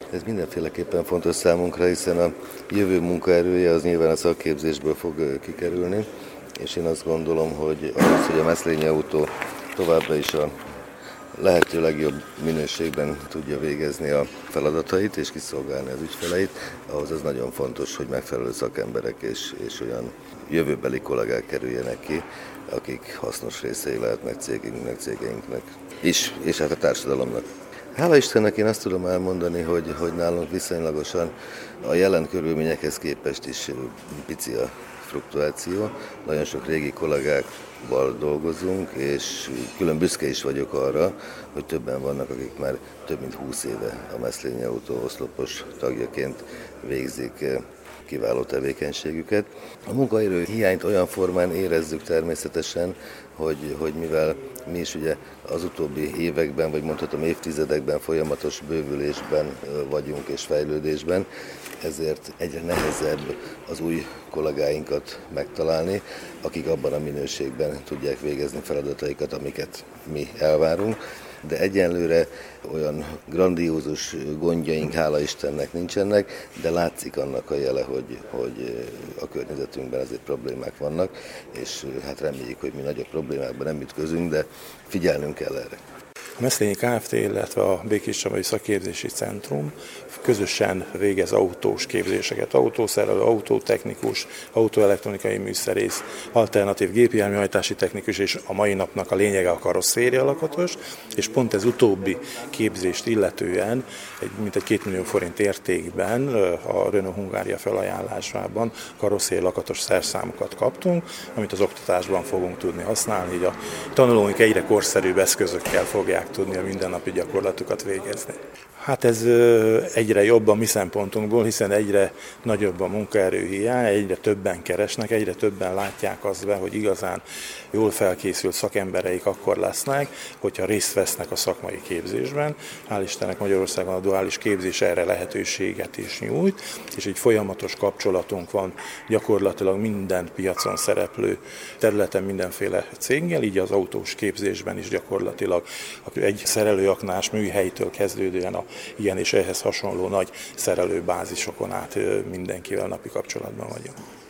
Ez mindenféleképpen fontos számunkra, hiszen a jövő munkaerője az nyilván a szakképzésből fog kikerülni, és én azt gondolom, hogy ahhoz, hogy a Meszlényi Autó továbbra is a lehető legjobb minőségben tudja végezni a feladatait és kiszolgálni az ügyfeleit, ahhoz az nagyon fontos, hogy megfelelő szakemberek és olyan jövőbeli kollégák kerüljenek ki, akik hasznos részei lehetnek cégeinknek is, és hát a társadalomnak. Hála Istennek én azt tudom elmondani, hogy nálunk viszonylagosan a jelen körülményekhez képest is pici a fluktuáció. Nagyon sok régi kollégákkal dolgozunk, és külön büszke is vagyok arra, hogy többen vannak, akik már több mint 20 éve a Meszlényi Autó oszlopos tagjaként végzik kiváló tevékenységüket. A munkaerő hiányt olyan formán érezzük természetesen, hogy mivel mi is ugye az utóbbi években, vagy mondhatom évtizedekben folyamatos bővülésben vagyunk és fejlődésben, ezért egyre nehezebb az új kollégáinkat megtalálni, akik abban a minőségben tudják végezni feladataikat, amiket mi elvárunk. De egyenlőre olyan grandiózus gondjaink, hála Istennek nincsenek, de látszik annak a jele, hogy a környezetünkben azért problémák vannak, és hát reméljük, hogy mi nagyobb problémákban nem ütközünk, de figyelnünk kell erre. A Meszlényi Kft., illetve a Békéscsabai Szakképzési Centrum közösen végez autós képzéseket, autószerelő, autótechnikus, autóelektronikai műszerész, alternatív gépjárműhajtási technikus, és a mai napnak a lényege a karosszéria lakatos, és pont ez utóbbi képzést illetően mintegy 2 millió forint értékben a Renault Hungária felajánlásában karosszéria lakatos szerszámokat kaptunk, amit az oktatásban fogunk tudni használni, így a tanulóink egyre korszerűbb eszközökkel fogják tudni a mindennapi gyakorlatukat végezni. Hát ez egyre jobb a mi szempontunkból, hiszen egyre nagyobb a munkaerőhiány, egyre többen keresnek, egyre többen látják azt be, hogy igazán jól felkészült szakembereik akkor lesznek, hogyha részt vesznek a szakmai képzésben. Hál' Istennek Magyarországon a duális képzés erre lehetőséget is nyújt, és egy folyamatos kapcsolatunk van gyakorlatilag minden piacon szereplő területen mindenféle céggel, így az autós képzésben is gyakorlatilag egy szerelőaknás műhelytől kezdődően a ilyen és ehhez hasonló nagy szerelőbázisokon át mindenkivel napi kapcsolatban vagyunk.